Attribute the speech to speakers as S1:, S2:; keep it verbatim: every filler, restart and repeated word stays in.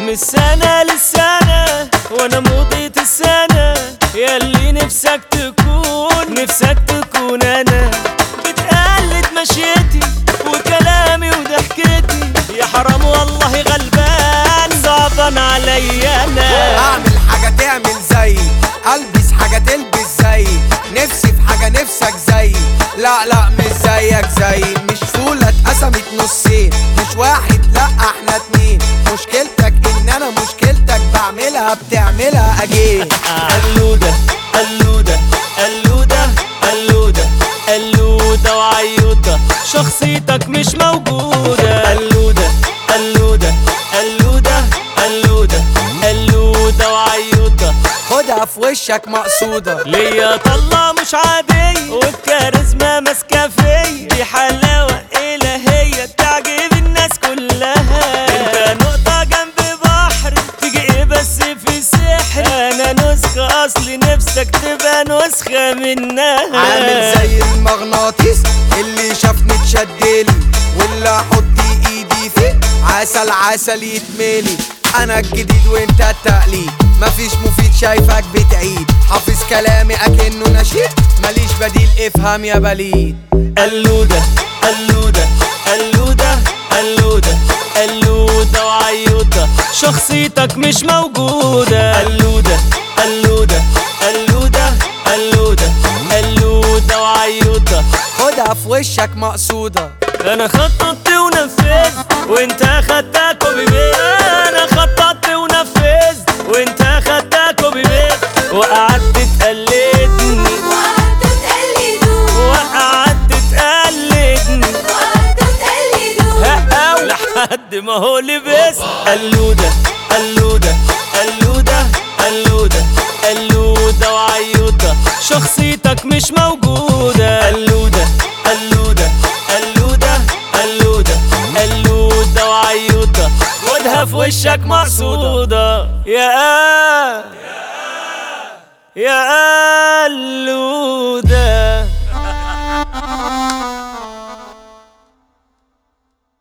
S1: من السنة للسنة وانا مضيت السنة، ياللي نفسك تكون نفسك تكون انا. بتقلد مشيتي وكلامي وضحكتي، يا حرام والله غلبان صعبان عليا انا.
S2: اعمل حاجة تعمل زي، البس حاجة تلبس زي، نفسي في حاجة نفسك زي، لا لا مش زيك زي. مش فولة اتقسمت نصين، مش واحد لا احنا اتنين. مشكلتك ان انا مشكلتك بعملها بتعملها اجين.
S1: قلودة قلودة قلودة قلودة قلودة وعيوطة، شخصيتك مش موجودة. قلودة قلودة قلودة قلودة قلودة وعيوطة،
S2: خدها في وشك مقصودة.
S1: ليا طلة مش عادية والكاريزما ماسكة فيا، دي حلاوة إلهية تعجب الناس كلها. انت نقطة جنب بحر تيجي ايه بس في سحر، انا نسخة اصلي نفسك تبقى نسخة منها.
S2: عامل زي المغناطيس اللي شافني اتشدلي، واللي احط ايدي فيه عسل عسل يتملي. انا الجديد وانت التقليد، مفيش مفيد شايفك بتعيد، حافظ كلامي اكنه نشيد، ماليش بديل افهم يا بليد.
S1: قلودة قلودة قلودة قلودة قلودة وعيوطة، شخصيتك مش موجودة. قلودة قلودة قلودة قلودة قلودة وعيوطة،
S2: خدها في وشك مقصودة.
S1: انا خططت ونفذت وانت خدتها كوبي بيت، انا خططت ونفذت وانت خدتها كوبي بيت، وقعدت تقلدني
S3: وقعدت تقلدوا
S1: وقعدت تقلدني
S3: وقعدت تقلدوا
S1: هقاو لحد ما هو لبس. قلودة قلودة قلودة قلودة قلودة وعيوطة، شخصيتك مش موجودة. قلودة قلودة قلودة قلودة قلودة وعيوطة، خدها في وشك مقصودة. يا آه يا آه